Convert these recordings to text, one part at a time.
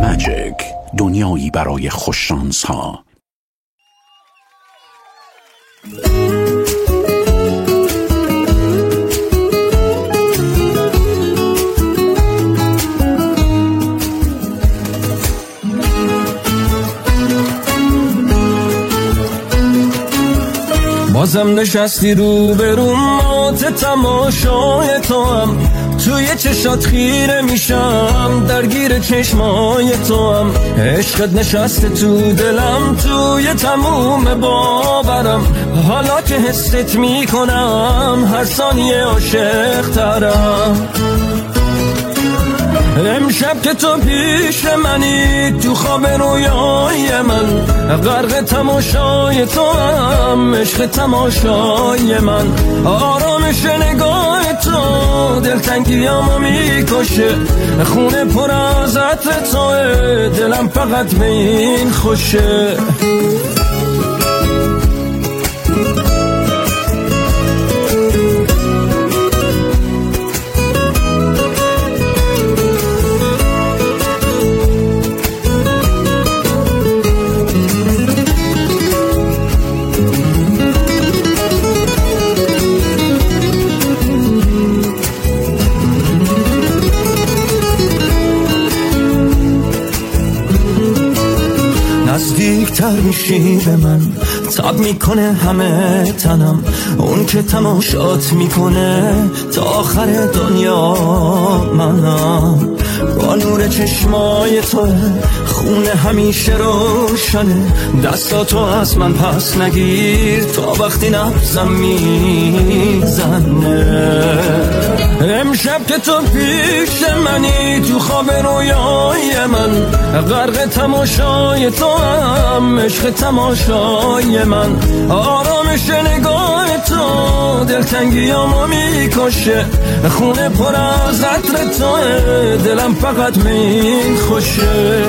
ماجیک، دنیایی برای خوششانس ها. بازم نشستی رو بروم، مات تماشای تو هم، توی چشات خیره میشم، درگیر چشمای تو هم، عشقت نشسته تو دلم، توی تموم باورم، حالا که حست میکنم هر ثانیه عاشق ترم. امشب که تو پیش منی، تو خواب رویای من، غرق تماشای تو هم، عشق تماشای من، آرامش نگاه تو دلتنگیامو میکشه، خونه پر از عطر توه، دلم فقط به این خوشه. نزدیکتر میشی به من، تاب میکنه همه تنم، اون که تماشات میکنه تا آخر دنیا منم. با نور چشمای تو خونه همیشه روشنه، دستاتو از من پس نگیر تا وقتی نبزم میزنه. امشب که تو پیش منی، تو خواب رویای من، غرق تماشای تو هم، عشق تماشای من، آرامش نگاه تو دلتنگیامو میکشه، خونه پر از عطر توه، دلم فقط به این خوشه.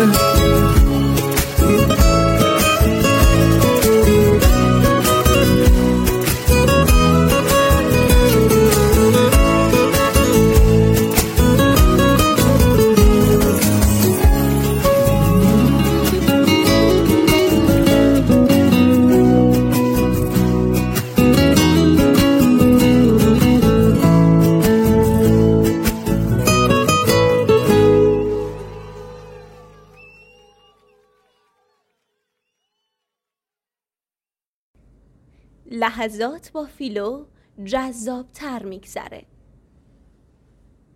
لحظات با فیلو جذاب تر میگذره.